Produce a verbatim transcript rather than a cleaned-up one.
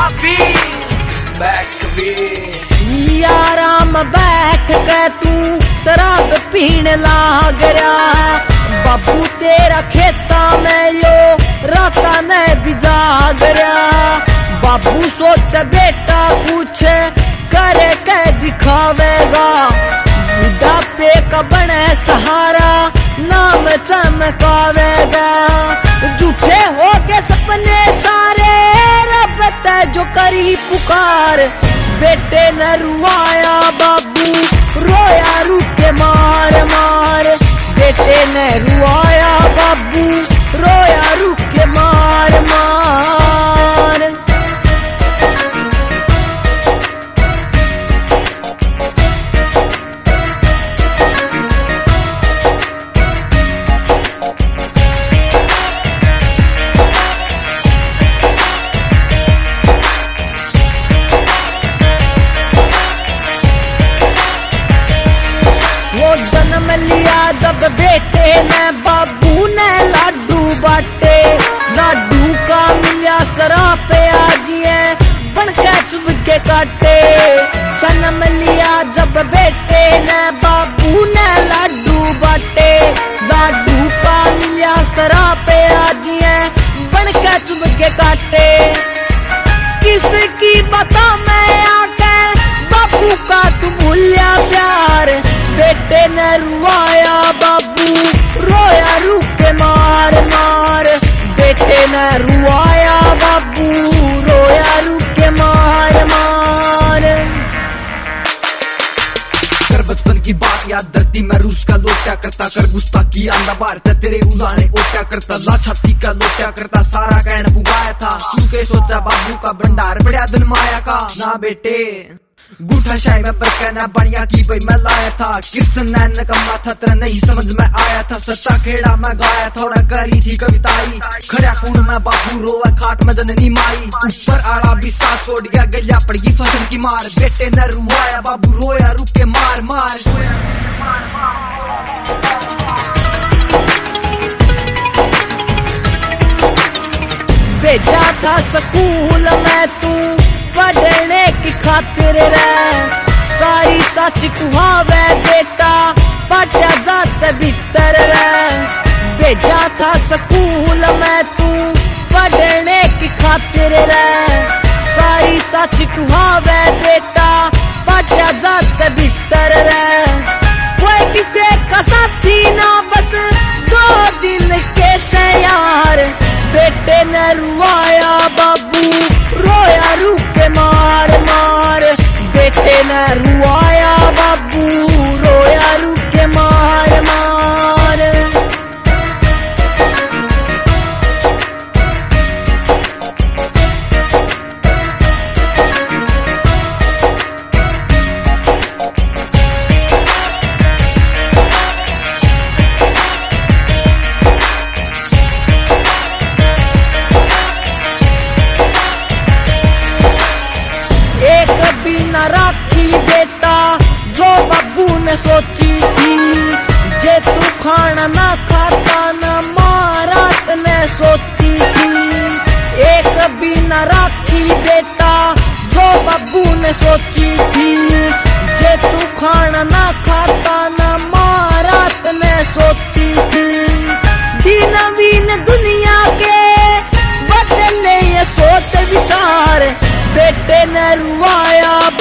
आराम बैठ के तू शराब पीने लाग रहा, बाबू तेरा खेता में यो राता ने भी जाग रहा। बाबू सोच बेटा कुछ करे के दिखावेगा, बुढ़ापे का बने सहारा नाम चमकावेगा। झूठे हो के सपने सारे रब ते जो करी पुकार, बेटे न रुआया बाबू रोया रुके मार मार, बेटे न रुआया बाबू रोया रुके मार मार। जन्म लिया जब बेटे ने बाबू ने लाडू बाटे, लाडू का मिला सरापे आजिए बनके चुभ के काटे। जन्म लिया जब बेटे ने बाबू ने लाडू बाटे, लाडू का मिला सरापे आजिए बनके चुभ के काटे। किसकी बता मैं आके बाबू का तू भूलिया प्यार, बेटे ने रुआया बाबू रोया रुके मार मार, बेटे ने रुआया बाबू रोया रुके मार मार। कर बचपन की बात याद धरती में रूस का लोटा करता, कर गुस्ताखी आंदा भारत तेरे उलाने ओटा करता, ला छाती का लोटा करता सारा कहन पुगाया था। तू के सोचा बाबू का भंडार बड़ा दिन माया का, ना बेटे गुठा शाही में पर कहना बढ़िया की भाई मैं लाया था। कृष्ण नैन कमा था तेरा नहीं समझ में आया था, सच्चा खेड़ा मैं गाया थोड़ा करी थी कविताई। खड़ा खून में बाबू रोआ खाट में जननी माई, ऊपर आड़ा भी साथ छोड़ गया गलिया पड़गी फसल की मार, बेटे न रुआया बाबू रोया रुके मार मार। भेजा था स्कूल में तू पढ़ने की खातिर रे, सारी सच कुहावे बेटा पटा जात भीतर रे। भेजा था स्कूल में तू पढ़ने की खातिर रे, सारी सच कुहावे बेटा पटा जात भीतर रे। कोई किसे का साथी ना बस दो दिन के से यार, बेटे ने रुआया बाबू रोया रुके मार मार, बेटे ने रुआया बाबू रोया रुके मार मार। न राखी बेटा जो बाबू ने सोची थी, जे तू खाना ना खाता न महारात ने सोची थी। एक भी न राखी बेटा जो बाबू ने सोची थी, जे तू खाना ना खाता न महारात ने सोची थी। दिन बीन दुनिया के बदले ये सोच विचार, बेटे ने रुआया